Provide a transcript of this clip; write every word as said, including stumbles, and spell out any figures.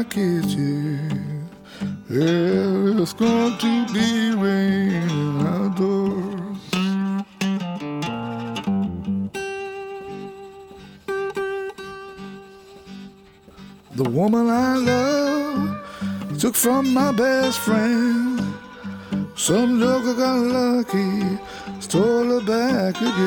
kiss you, yeah, it's going to be raining outdoors. The woman I love took from my best friend. Some joker got lucky, stole her back again.